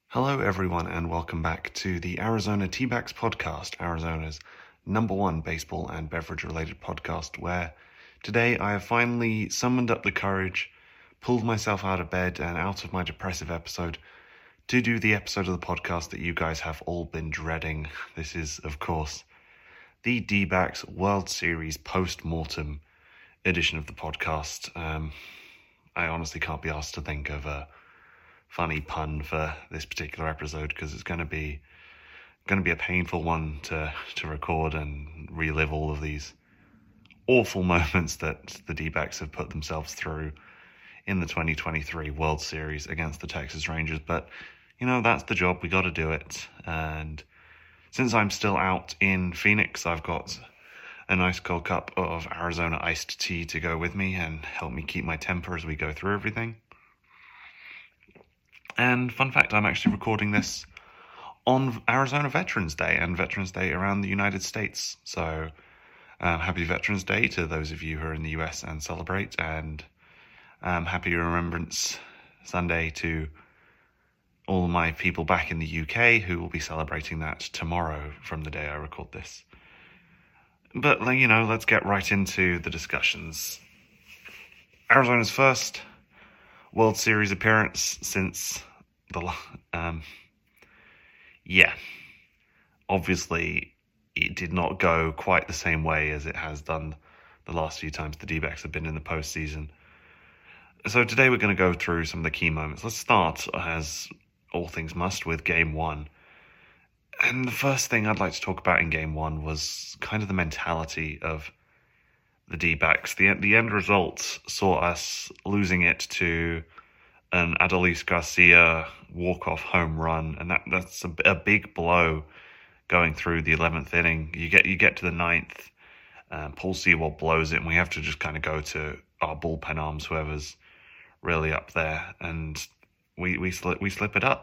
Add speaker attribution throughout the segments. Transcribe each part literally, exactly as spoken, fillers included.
Speaker 1: Hello, everyone, and welcome back to the Arizona Teabags podcast, Arizona's number one baseball and beverage-related podcast, where today I have finally summoned up the courage, pulled myself out of bed and out of my depressive episode to do the episode of the podcast that you guys have all been dreading. This is, of course, the D-backs World Series post-mortem edition of the podcast. Um, I honestly can't be asked to think of a funny pun for this particular episode because it's going to be going to be a painful one to to record and relive all of these awful moments that the D-backs have put themselves through in the twenty twenty-three World Series against the Texas Rangers. But you know, that's the job. We got to do it. And since I'm still out in Phoenix, I've got a nice cold cup of Arizona iced tea to go with me and help me keep my temper as we go through everything. And fun fact, I'm actually recording this on Arizona Veterans Day and Veterans Day around the United States. So um, happy Veterans Day to those of you who are in the U S and celebrate, and um, happy Remembrance Sunday to all my people back in the U K who will be celebrating that tomorrow from the day I record this. But, you know, let's get right into the discussions. Arizona's first World Series appearance since the um yeah obviously it did not go quite the same way as it has done the last few times the D-backs have been in the postseason. So today we're going to go through some of the key moments. Let's start, as all things must, with game one. And the first thing I'd like to talk about in game one was kind of the mentality of the D-backs. The, the end result saw us losing it to an Adolis Garcia walk-off home run, and that that's a, a big blow going through the eleventh inning. You get you get to the ninth, um, Paul Sewald blows it, and we have to just kind of go to our bullpen arms, whoever's really up there, and we we slip we slip it up.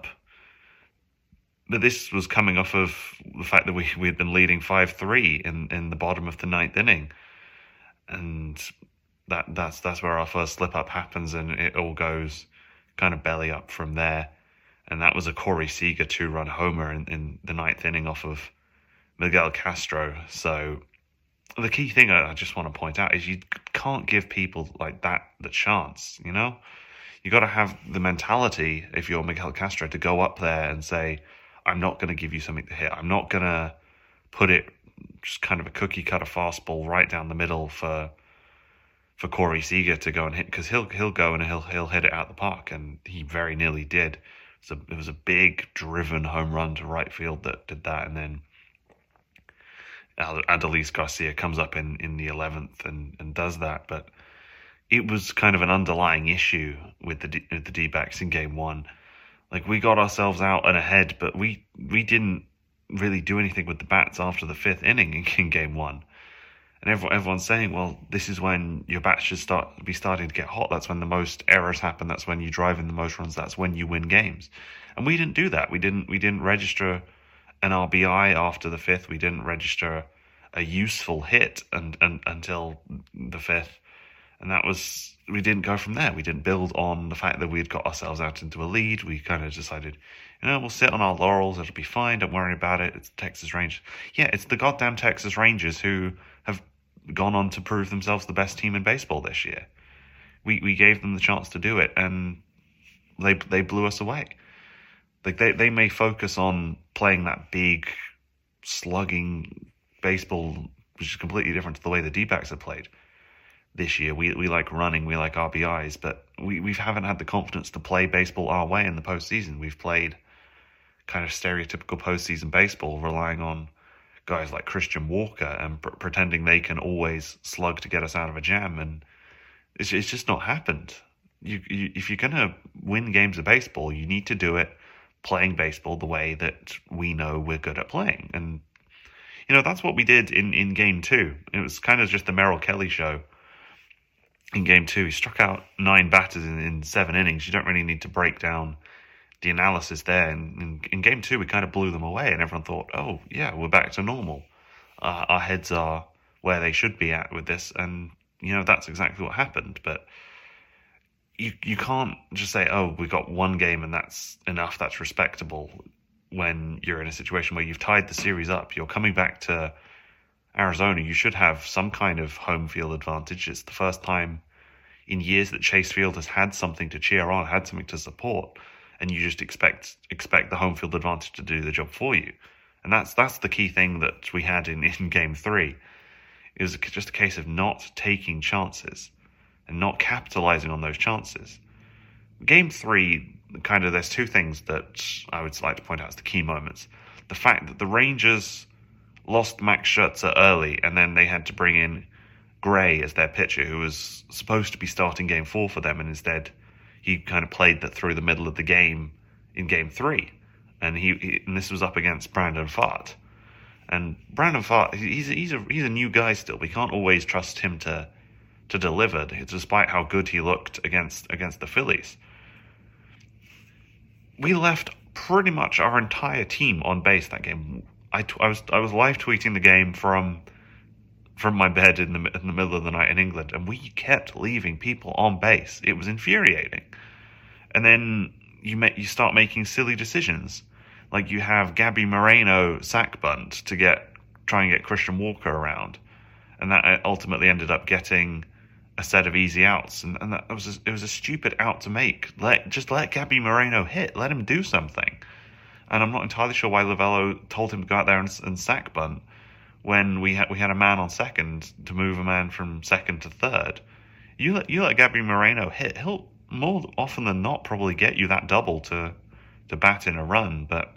Speaker 1: But this was coming off of the fact that we we had been leading five three in, in the bottom of the ninth inning. And that that's that's where our first slip up happens, and it all goes kind of belly up from there. And that was a Corey Seager two-run homer in, in the ninth inning off of Miguel Castro. So the key thing I just want to point out is you can't give people like that the chance, you know? You got to have the mentality, if you're Miguel Castro, to go up there and say, I'm not going to give you something to hit. I'm not going to put it just kind of a cookie-cutter fastball right down the middle for for Corey Seager to go and hit, because he'll he'll go and he'll he'll hit it out the park, and he very nearly did. So it was a big driven home run to right field that did that, and then Adolis Garcia comes up in, in the eleventh and, and does that. But it was kind of an underlying issue with the with the D-backs in game one. Like, we got ourselves out and ahead, but we we didn't really do anything with the bats after the fifth inning in, in game one. And everyone, everyone's saying, well, this is when your bats should start be starting to get hot. That's when the most errors happen. That's when you drive in the most runs. That's when you win games. And we didn't do that. We didn't we didn't register an R B I after the fifth. We didn't register a useful hit and, and until the fifth. And that was, we didn't go from there. We didn't build on the fact that we'd got ourselves out into a lead. We kind of decided, you know, we'll sit on our laurels. It'll be fine. Don't worry about it. It's the Texas Rangers. Yeah, it's the goddamn Texas Rangers who have gone on to prove themselves the best team in baseball this year. We we gave them the chance to do it, and they they blew us away. Like, they, they may focus on playing that big, slugging baseball, which is completely different to the way the D-backs have played this year. We we like running, we like R B Is, but we, we haven't had the confidence to play baseball our way in the postseason. We've played kind of stereotypical postseason baseball, relying on guys like Christian Walker and pr- pretending they can always slug to get us out of a jam, and it's, it's just not happened. You, you if you're going to win games of baseball, you need to do it playing baseball the way that we know we're good at playing. And, you know, that's what we did in, in game two. It was kind of just the Merrill Kelly show. In game two, he struck out nine batters in, in seven innings. You don't really need to break down the analysis there. And in, in game two, we kind of blew them away, and everyone thought, oh, yeah, we're back to normal. Uh, our heads are where they should be at with this, and, you know, that's exactly what happened. But you you can't just say, oh, we got one game and that's enough, that's respectable, when you're in a situation where you've tied the series up. You're coming back to Arizona. You should have some kind of home field advantage. It's the first time in years that Chase Field has had something to cheer on, had something to support, and you just expect expect the home field advantage to do the job for you. And that's that's the key thing that we had in, in game three. It was just a case of not taking chances and not capitalizing on those chances. Game three, kind of, there's two things that I would like to point out as the key moments. The fact that the Rangers lost Max Scherzer early, and then they had to bring in Gray as their pitcher, who was supposed to be starting game four for them, and instead he kind of played that through the middle of the game in game three. And he, he and this was up against Brandon Pfaadt. And Brandon Pfaadt, he's he's a he's a new guy still. We can't always trust him to to deliver, despite how good he looked against against the Phillies. We left pretty much our entire team on base that game. I, I was I was live tweeting the game from from my bed in the in the middle of the night in England, and we kept leaving people on base. It was infuriating. And then you make you start making silly decisions, like you have Gabby Moreno sack bunt to get try and get Christian Walker around, and that ultimately ended up getting a set of easy outs, and, and that was a, it was a stupid out to make. Let just let Gabby Moreno hit, let him do something. And I'm not entirely sure why Lovello told him to go out there and, and sack bunt when we had we had a man on second to move a man from second to third. You let you let Gabby Moreno hit, he'll more often than not probably get you that double to to bat in a run. But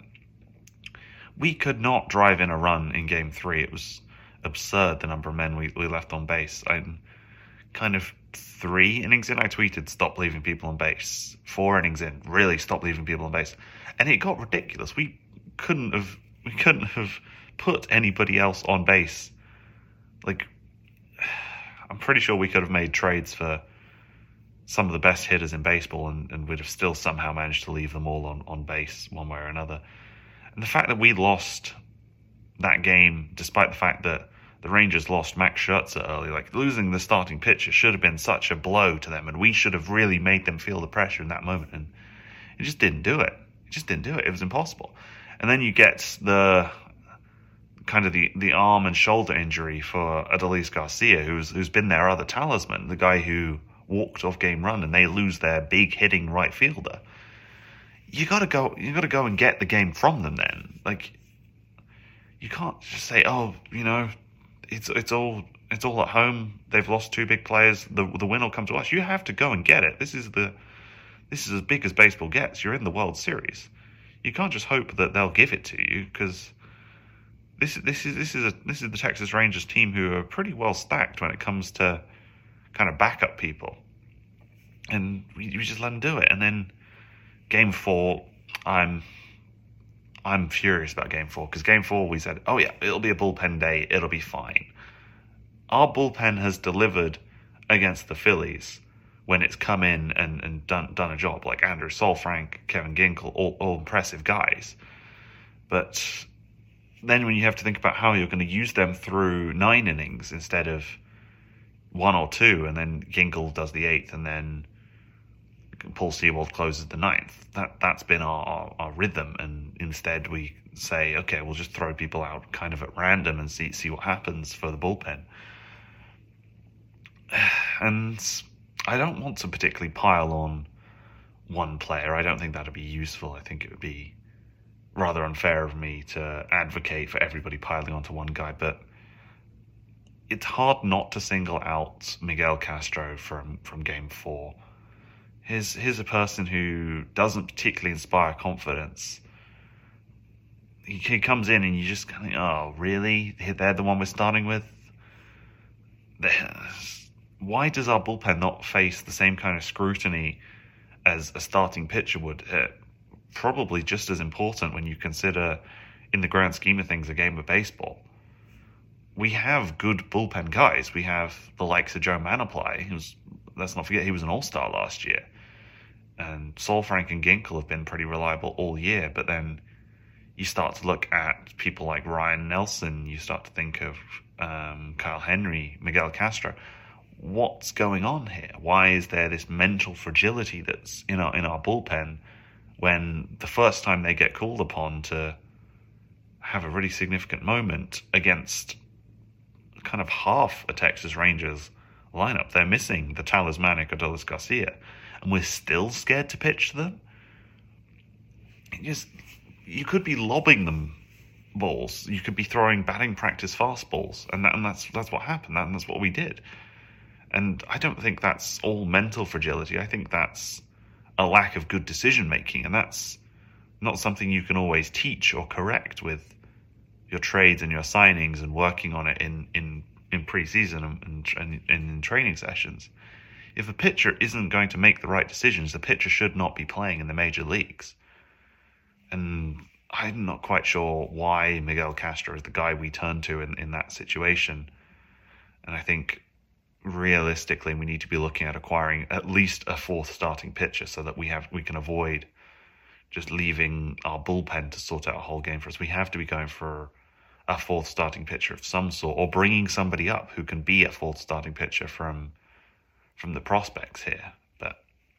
Speaker 1: we could not drive in a run in game three. It was absurd the number of men we, we left on base. I kind of three innings in, I tweeted, stop leaving people on base. Four innings in, really stop leaving people on base. And it got ridiculous. We couldn't have we couldn't have put anybody else on base. Like, I'm pretty sure we could have made trades for some of the best hitters in baseball, and, and we'd have still somehow managed to leave them all on, on base one way or another. And the fact that we lost that game, despite the fact that the Rangers lost Max Scherzer early, like losing the starting pitcher should have been such a blow to them, and we should have really made them feel the pressure in that moment, and it just didn't do it. It just didn't do it. It was impossible. And then you get the kind of the, the arm and shoulder injury for Adolis Garcia, who's who's been their other talisman, the guy who walked off game run, and they lose their big hitting right fielder. You gotta go. You gotta go and get the game from them. Then, like, you can't just say, "Oh, you know, it's it's all it's all at home. They've lost two big players. The the win will come to us." You have to go and get it. This is the this is as big as baseball gets. You're in the World Series. You can't just hope that they'll give it to you, because this this is this is a this is the Texas Rangers team, who are pretty well stacked when it comes to kind of backup people, and we, we just let them do it. And then game four, I'm I'm furious about game four, because game four we said, oh yeah, it'll be a bullpen day, it'll be fine. Our bullpen has delivered against the Phillies when it's come in and, and done done a job, like Andrew Saalfrank, Kevin Ginkel, all, all impressive guys. But then when you have to think about how you're going to use them through nine innings instead of one or two, and then Ginkel does the eighth, and then Paul Sewald closes the ninth. That that's been our, our, our rhythm, and instead we say, okay, we'll just throw people out kind of at random and see see what happens for the bullpen. And I don't want to particularly pile on one player. I don't think that'd be useful. I think it would be rather unfair of me to advocate for everybody piling onto one guy, but it's hard not to single out Miguel Castro from, from game four. Here's, here's a person who doesn't particularly inspire confidence. He, he comes in and you just kind of, oh, really? They're the one we're starting with? Why does our bullpen not face the same kind of scrutiny as a starting pitcher would? Uh, probably just as important when you consider, in the grand scheme of things, a game of baseball. We have good bullpen guys. We have the likes of Joe Manaply, who's, let's not forget, he was an all-star last year. And Saalfrank and Ginkel have been pretty reliable all year, but then you start to look at people like Ryan Nelson, you start to think of um, Kyle Henry, Miguel Castro. what's going on here? Why is there this mental fragility that's in our in our bullpen when the first time they get called upon to have a really significant moment against kind of half a Texas Rangers lineup, they're missing the talismanic Adolis Garcia, and we're still scared to pitch to them? It just, you could be lobbing them balls, you could be throwing batting practice fastballs, and that, and that's that's what happened, and that's what we did. And I don't think that's all mental fragility. I think that's a lack of good decision making, and that's not something you can always teach or correct with your trades and your signings and working on it in in, in pre-season and, and, and in training sessions. If a pitcher isn't going to make the right decisions, the pitcher should not be playing in the major leagues. And I'm not quite sure why Miguel Castro is the guy we turn to in, in that situation. And I think realistically we need to be looking at acquiring at least a fourth starting pitcher so that we have we can avoid just leaving our bullpen to sort out a whole game for us. We have to be going for a fourth starting pitcher of some sort, or bringing somebody up who can be a fourth starting pitcher from from the prospects here. But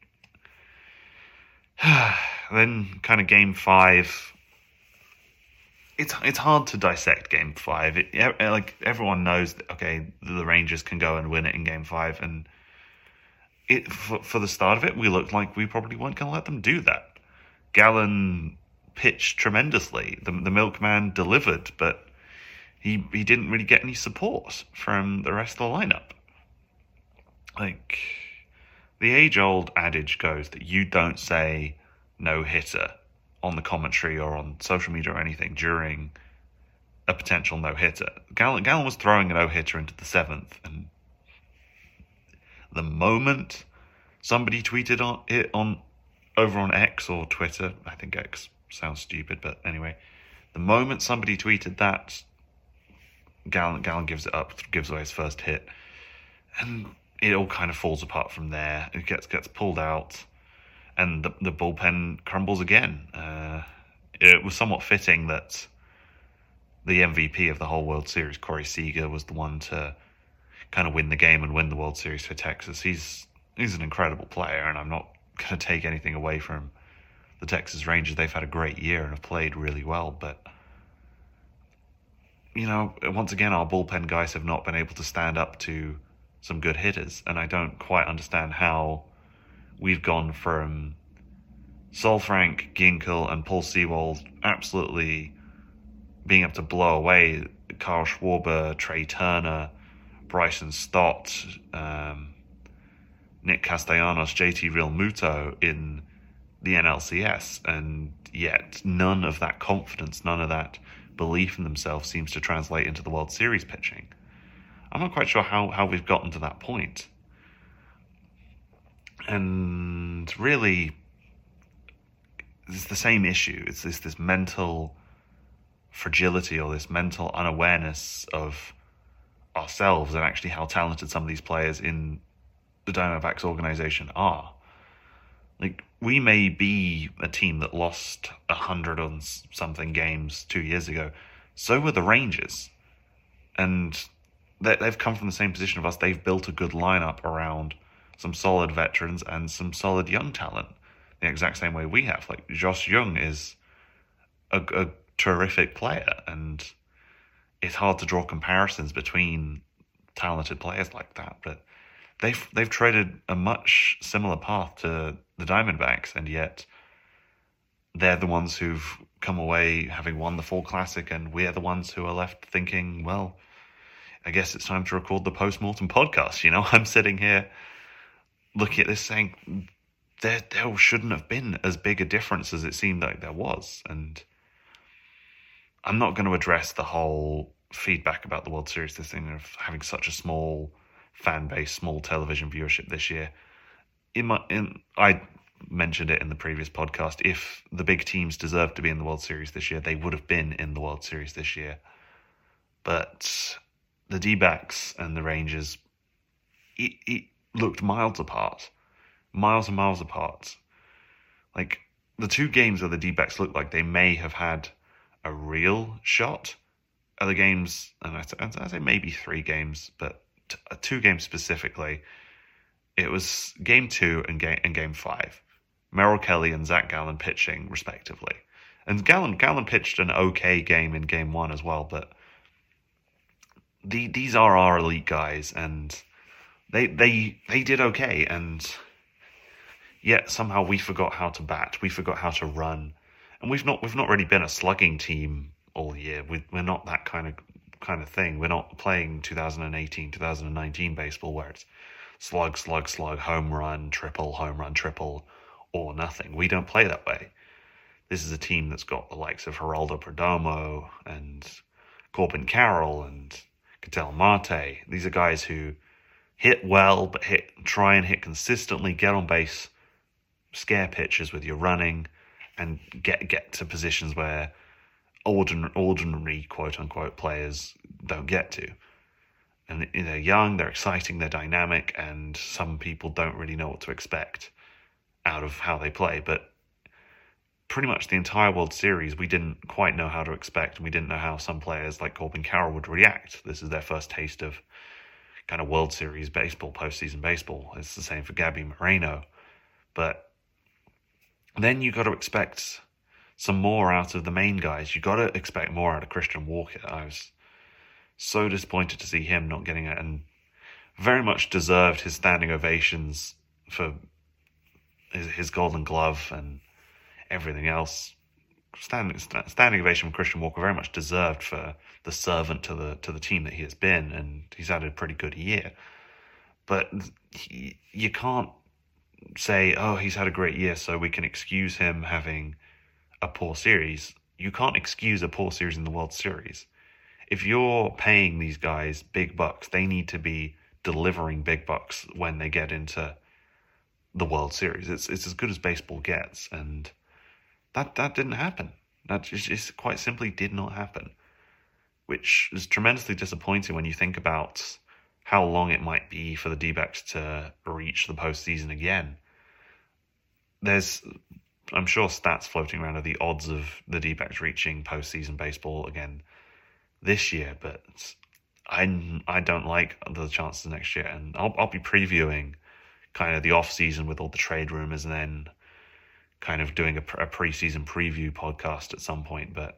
Speaker 1: then kind of game five, it's it's hard to dissect game five. It, like everyone knows that, okay, the Rangers can go and win it in game five, and it for, for the start of it, we looked like we probably weren't going to let them do that. Gallen pitched tremendously. The the milkman delivered, but he he didn't really get any support from the rest of the lineup. Like, the age-old adage goes that you don't say no-hitter on the commentary or on social media or anything during a potential no-hitter. Gallen, Gallen was throwing a no-hitter into the seventh, and the moment somebody tweeted on it on over on X or Twitter, I think X sounds stupid, but anyway, the moment somebody tweeted that, Gallen, Gallen gives it up, gives away his first hit, and it all kind of falls apart from there. It gets gets pulled out, and the, the bullpen crumbles again. Uh, it was somewhat fitting that the M V P of the whole World Series, Corey Seager, was the one to kind of win the game and win the World Series for Texas. He's he's an incredible player, and I'm not going to take anything away from the Texas Rangers. They've had a great year and have played really well, but you know, once again, our bullpen guys have not been able to stand up to some good hitters, and I don't quite understand how we've gone from Saalfrank, Ginkel, and Paul Sewald absolutely being able to blow away Kyle Schwarber, Trey Turner, Bryson Stott, um, Nick Castellanos, J T Realmuto in the N L C S, and yet none of that confidence, none of that belief in themselves seems to translate into the World Series pitching. I'm not quite sure how, how we've gotten to that point. And really, it's the same issue. It's this, this mental fragility or this mental unawareness of ourselves and actually how talented some of these players in the Diamondbacks organization are. Like, we may be a team that lost a hundred on something games two years ago. So were the Rangers. And they've come from the same position of us. They've built a good lineup around some solid veterans and some solid young talent, the exact same way we have. Like, Josh Jung is a, a terrific player, and it's hard to draw comparisons between talented players like that. But they've they've traded a much similar path to the Diamondbacks, and yet they're the ones who've come away having won the Fall Classic, and we're the ones who are left thinking, well, I guess it's time to record the post-mortem podcast. You know, I'm sitting here looking at this saying there there shouldn't have been as big a difference as it seemed like there was. And I'm not going to address the whole feedback about the World Series, this thing of having such a small fan base, small television viewership this year. In my, in, I mentioned it in the previous podcast. If the big teams deserved to be in the World Series this year, they would have been in the World Series this year. But the D-backs and the Rangers, it, it looked miles apart. Miles and miles apart. Like, the two games where the D-backs looked like they may have had a real shot are the games, and I, I say maybe three games, but t- two games specifically. It was game two and game and game five. Merrill Kelly and Zach Gallen pitching respectively, and Gallen Gallen pitched an okay game in game one as well. But the these are our elite guys, and they they they did okay, and yet somehow we forgot how to bat. We forgot how to run, and we've not we've not really been a slugging team all year. We, we're not that kind of kind of thing. We're not playing two thousand eighteen, two thousand nineteen baseball where it's slug, slug, slug, home run, triple, home run, triple, or nothing. We don't play that way. This is a team that's got the likes of Geraldo Perdomo and Corbin Carroll and Ketel Marte. These are guys who hit well, but hit try and hit consistently, get on base, scare pitchers with your running, and get get to positions where ordinary, ordinary quote-unquote players don't get to. And they're young, they're exciting, they're dynamic, and some people don't really know what to expect out of how they play. But pretty much the entire World Series, we didn't quite know how to expect, and we didn't know how some players like Corbin Carroll would react. This is their first taste of kind of World Series baseball, postseason baseball. It's the same for Gabby Moreno. But then you got to expect some more out of the main guys. You got to expect more out of Christian Walker. I was so disappointed to see him not getting it, and very much deserved his standing ovations for his, his Golden Glove and everything else. Standing standing ovation from Christian Walker, very much deserved for the servant to the to the team that he has been, and he's had a pretty good year. But he, you can't say, oh, he's had a great year, so we can excuse him having a poor series. You can't excuse a poor series in the World Series. If you're paying these guys big bucks, they need to be delivering big bucks when they get into the World Series. It's it's as good as baseball gets, and that that didn't happen. That just, just quite simply did not happen, which is tremendously disappointing when you think about how long it might be for the D-backs to reach the postseason again. There's, I'm sure, stats floating around of the odds of the D-backs reaching postseason baseball again this year, but I, I don't like the chances next year, and I'll I'll be previewing kind of the off season with all the trade rumors, and then kind of doing a, a preseason preview podcast at some point. But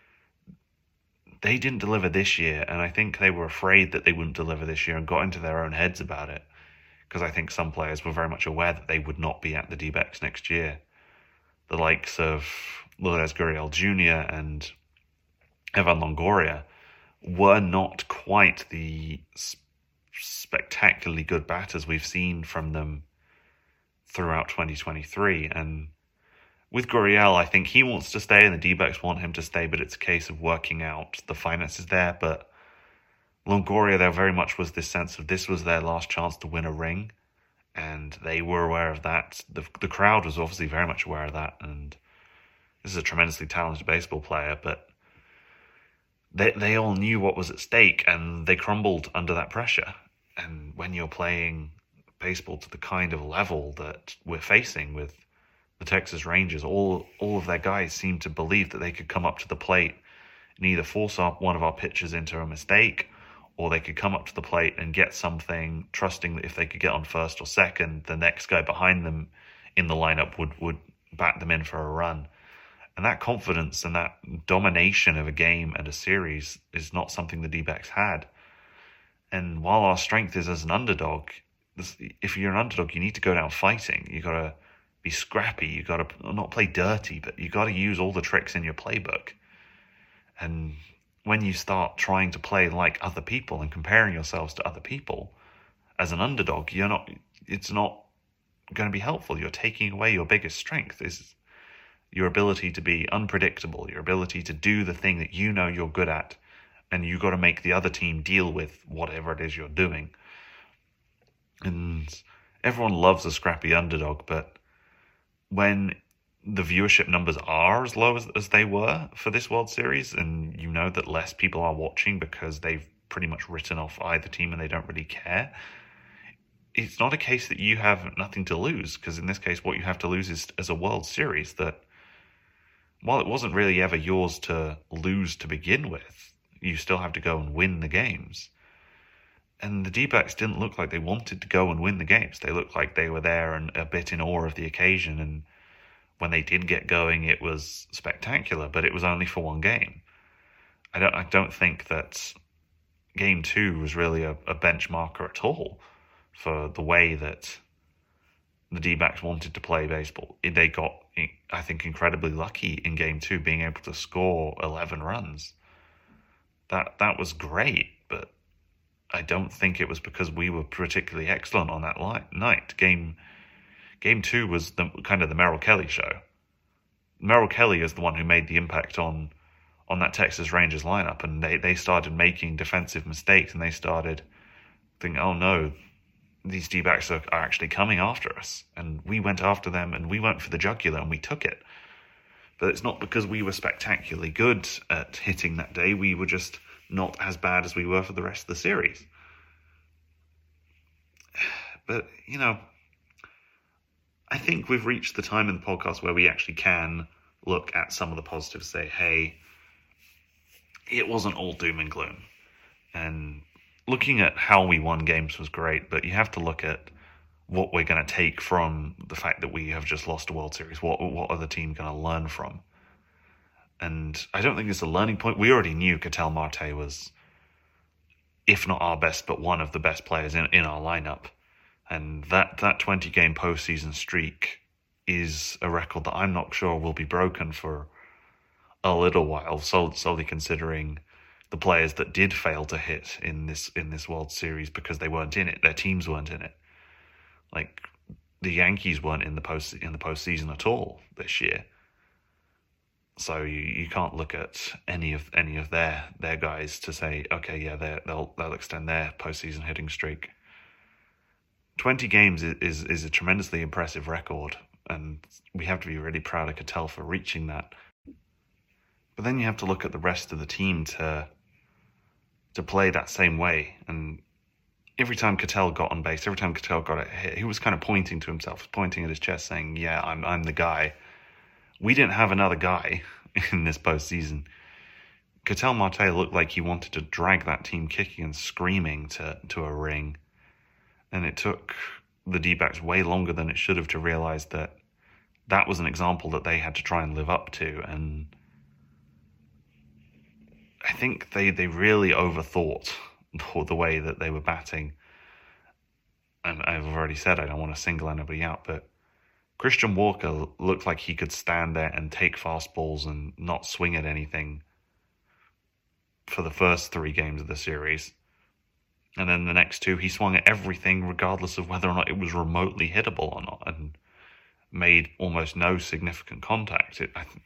Speaker 1: they didn't deliver this year, and I think they were afraid that they wouldn't deliver this year and got into their own heads about it, because I think some players were very much aware that they would not be at the D-backs next year. The likes of Lourdes Gurriel Junior and Evan Longoria were not quite the spectacularly good batters we've seen from them throughout twenty twenty-three. And with Gurriel, I think he wants to stay and the D-backs want him to stay, but it's a case of working out the finances there. But Longoria, there very much was this sense of this was their last chance to win a ring, and they were aware of that. The, the crowd was obviously very much aware of that, and this is a tremendously talented baseball player, but they they all knew what was at stake, and they crumbled under that pressure. And when you're playing baseball to the kind of level that we're facing with the Texas Rangers, all all of their guys seem to believe that they could come up to the plate and either force up one of our pitchers into a mistake, or they could come up to the plate and get something, trusting that if they could get on first or second, the next guy behind them in the lineup would, would bat them in for a run. And that confidence and that domination of a game and a series is not something the D-backs had. And while our strength is as an underdog, if you're an underdog, you need to go down fighting. You got to be scrappy. You got to not play dirty, but you got to use all the tricks in your playbook. And when you start trying to play like other people and comparing yourselves to other people as an underdog, you're not. It's not going to be helpful. You're taking away your biggest strength. Is your ability to be unpredictable, your ability to do the thing that you know you're good at, and you got to make the other team deal with whatever it is you're doing. And everyone loves a scrappy underdog, but when the viewership numbers are as low as, as they were for this World Series, and you know that less people are watching because they've pretty much written off either team and they don't really care, it's not a case that you have nothing to lose, because in this case what you have to lose is as a World Series that, while it wasn't really ever yours to lose to begin with, you still have to go and win the games. And the D-backs didn't look like they wanted to go and win the games. They looked like they were there and a bit in awe of the occasion. And when they did get going, it was spectacular, but it was only for one game. I don't I don't think that game two was really a, a benchmarker at all for the way that the D-backs wanted to play baseball. They got, I think, incredibly lucky in game two, being able to score eleven runs. That that was great, but I don't think it was because we were particularly excellent on that light, night. Game game two was the kind of the Merrill Kelly show. Merrill Kelly is the one who made the impact on on that Texas Rangers lineup, and they, they started making defensive mistakes, and they started thinking, oh no, these D-backs are, are actually coming after us. And we went after them, and we went for the jugular, and we took it. But it's not because we were spectacularly good at hitting that day. We were just not as bad as we were for the rest of the series. But, you know, I think we've reached the time in the podcast where we actually can look at some of the positives, say, hey, it wasn't all doom and gloom. And looking at how we won games was great, but you have to look at what we're going to take from the fact that we have just lost a World Series. What what are the team going to learn from? And I don't think it's a learning point. We already knew Ketel Marte was, if not our best, but one of the best players in, in our lineup. And that, that twenty-game postseason streak is a record that I'm not sure will be broken for a little while, so, solely considering the players that did fail to hit in this in this World Series because they weren't in it. Their teams weren't in it. Like, the Yankees weren't in the post in the postseason at all this year. So you, you can't look at any of any of their their guys to say, okay, yeah, they'll they'll extend their postseason hitting streak. Twenty games is, is is a tremendously impressive record, and we have to be really proud of Ketel for reaching that. But then you have to look at the rest of the team to to play that same way. And every time Ketel got on base, every time Ketel got a hit, he was kind of pointing to himself, pointing at his chest, saying, "Yeah, I'm I'm the guy." We didn't have another guy in this postseason. Ketel Marte looked like he wanted to drag that team kicking and screaming to, to a ring. And it took the D-backs way longer than it should have to realize that that was an example that they had to try and live up to. And I think they, they really overthought the way that they were batting. And I've already said I don't want to single anybody out, but Christian Walker looked like he could stand there and take fastballs and not swing at anything for the first three games of the series. And then the next two, he swung at everything regardless of whether or not it was remotely hittable or not, and made almost no significant contact. It, I th-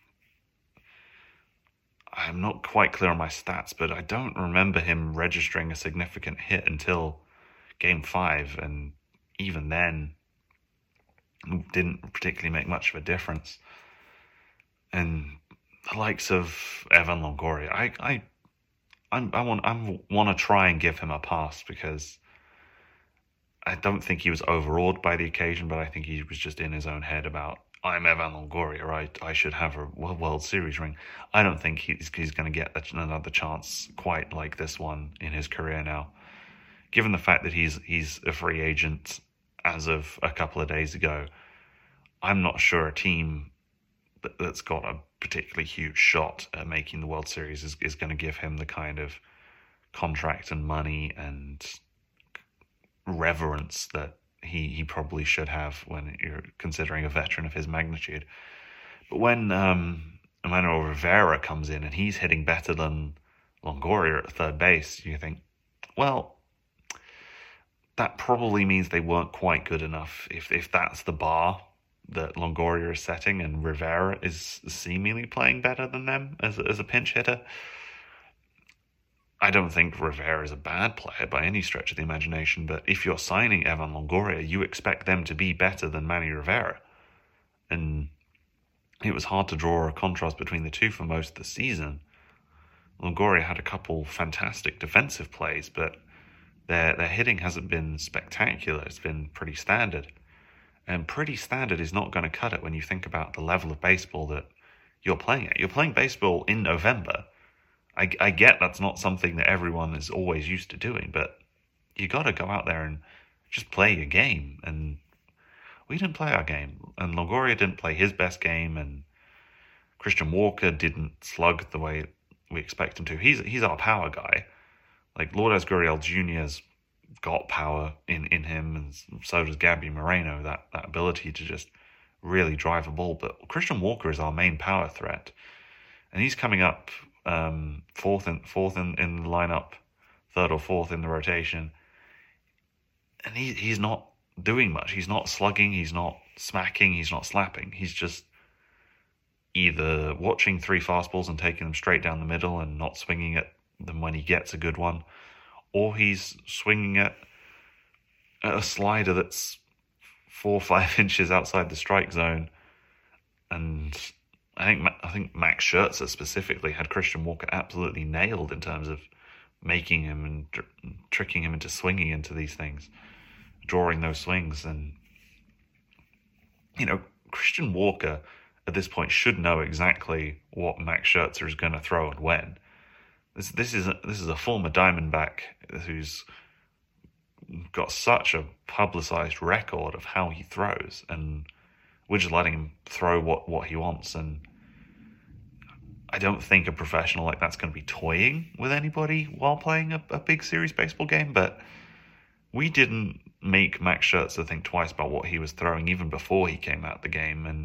Speaker 1: I'm not quite clear on my stats, but I don't remember him registering a significant hit until Game five, and even then didn't particularly make much of a difference. And the likes of Evan Longoria, I, I, I'm, I want, I want to try and give him a pass because I don't think he was overawed by the occasion, but I think he was just in his own head about, I'm Evan Longoria, right? I should have a World Series ring. I don't think he's, he's going to get another chance quite like this one in his career now. Given the fact that he's he's a free agent as of a couple of days ago, I'm not sure a team that, that's got a particularly huge shot at making the World Series is, is going to give him the kind of contract and money and reverence that he, he probably should have when you're considering a veteran of his magnitude. But when um, Emmanuel Rivera comes in and he's hitting better than Longoria at third base, you think, well, that probably means they weren't quite good enough. If if that's the bar that Longoria is setting and Rivera is seemingly playing better than them as, as a pinch hitter, I don't think Rivera is a bad player by any stretch of the imagination, but if you're signing Evan Longoria, you expect them to be better than Manny Rivera. And it was hard to draw a contrast between the two for most of the season. Longoria had a couple fantastic defensive plays, but Their their hitting hasn't been spectacular. It's been pretty standard. And pretty standard is not going to cut it when you think about the level of baseball that you're playing at. You're playing baseball in November. I, I get that's not something that everyone is always used to doing, but you got to go out there and just play your game. And we didn't play our game, and Longoria didn't play his best game, and Christian Walker didn't slug the way we expect him to. He's he's our power guy. Like, Lourdes Gurriel Junior's got power in, in him, and so does Gabby Moreno, that, that ability to just really drive a ball. But Christian Walker is our main power threat, and he's coming up um, fourth in fourth in, in the lineup, third or fourth in the rotation, and he he's not doing much. He's not slugging, he's not smacking, he's not slapping. He's just either watching three fastballs and taking them straight down the middle and not swinging at them when he gets a good one, or he's swinging at, at a slider that's four or five inches outside the strike zone. And I think I think Max Scherzer specifically had Christian Walker absolutely nailed in terms of making him and tr- tricking him into swinging into these things, drawing those swings. And, you know, Christian Walker at this point should know exactly what Max Scherzer is going to throw and when. This this is a, this is a former Diamondback who's got such a publicized record of how he throws, and we're just letting him throw what, what he wants. And I don't think a professional like that's going to be toying with anybody while playing a, a big series baseball game. But we didn't make Max Scherzer think twice about what he was throwing even before he came out the game. And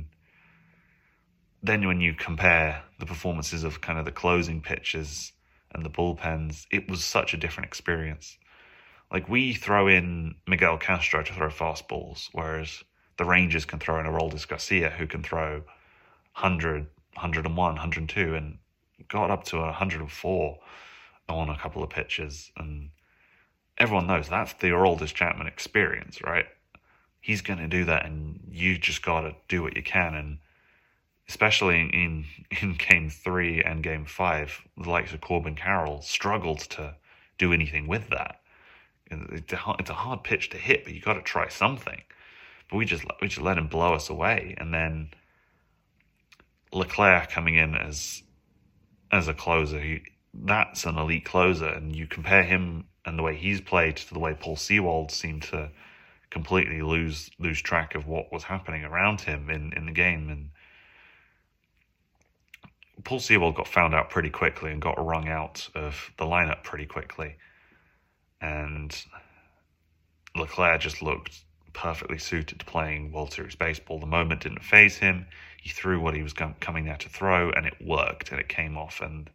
Speaker 1: then when you compare the performances of kind of the closing pitches and the bullpens, it was such a different experience. Like, we throw in Miguel Castro to throw fastballs, whereas the Rangers can throw in Aroldis Garcia, who can throw one hundred, one oh one, one oh two, and got up to one oh four on a couple of pitches. And everyone knows that's the Aroldis Chapman experience, right? He's going to do that, and you just got to do what you can. And especially in, in game three and game five, the likes of Corbin Carroll struggled to do anything with that. It's a, it's a hard pitch to hit, but you got to try something. But we just we just let him blow us away. And then Leclerc coming in as as a closer, he, that's an elite closer. And you compare him and the way he's played to the way Paul Sewald seemed to completely lose lose track of what was happening around him in, in the game. And Paul Sewald got found out pretty quickly and got wrung out of the lineup pretty quickly. And Leclerc just looked perfectly suited to playing World Series baseball. The moment didn't faze him. He threw what he was coming there to throw, and it worked, and it came off. And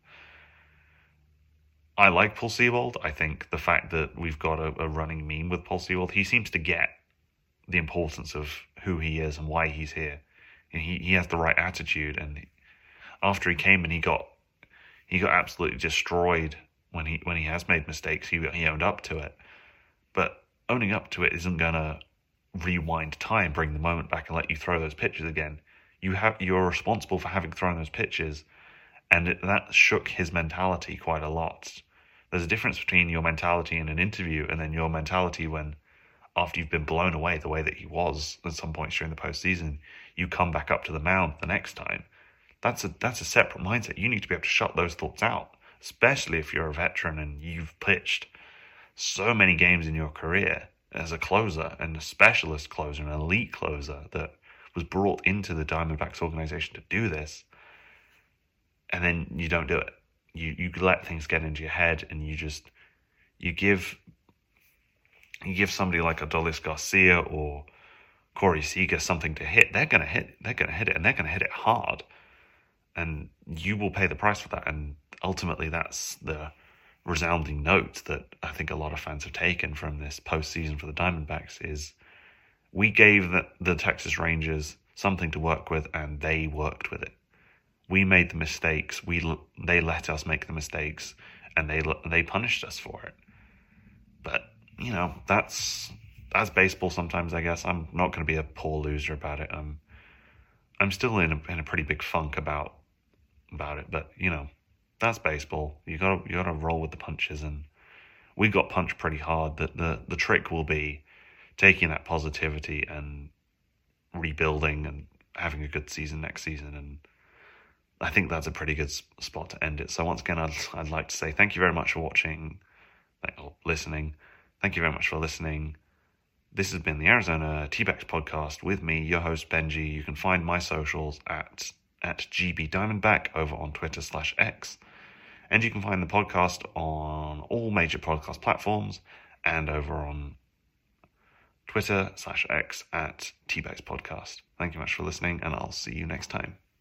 Speaker 1: I like Paul Sewald. I think the fact that we've got a, a running meme with Paul Sewald, he seems to get the importance of who he is and why he's here. And he, he has the right attitude. And after he came and he got he got absolutely destroyed when he when he has made mistakes, he he owned up to it. But owning up to it isn't gonna rewind time, bring the moment back, and let you throw those pitches again. You have you're responsible for having thrown those pitches, and it, that shook his mentality quite a lot. There's a difference between your mentality in an interview and then your mentality when, after you've been blown away the way that he was at some points during the postseason, you come back up to the mound the next time. That's a that's a separate mindset. You need to be able to shut those thoughts out, especially if you're a veteran and you've pitched so many games in your career as a closer and a specialist closer, an elite closer that was brought into the Diamondbacks organization to do this, and then you don't do it. You you let things get into your head, and you just you give you give somebody like Adolis Garcia or Corey Seager something to hit. They're gonna hit. They're gonna hit it, and they're gonna hit it hard, and you will pay the price for that. And ultimately, that's the resounding note that I think a lot of fans have taken from this postseason for the Diamondbacks is we gave the, the Texas Rangers something to work with, and they worked with it. We made the mistakes. We they let us make the mistakes, and they they punished us for it. But you know that's that's baseball. Sometimes I guess I'm not going to be a poor loser about it. I'm I'm still in a in a pretty big funk about about it. But you know that's baseball. You got you got to roll with the punches, and we got punched pretty hard. That the the trick will be taking that positivity and rebuilding and having a good season next season. And I think that's a pretty good spot to end it. So once again, I'd, I'd like to say thank you very much for watching or listening. Thank you very much for listening. This has been the Arizona T-Bex podcast with me, your host, Benji. You can find my socials at, at G B Diamondback over on Twitter slash X. And you can find the podcast on all major podcast platforms and over on Twitter slash X at T-Bex Podcast. Thank you much for listening, and I'll see you next time.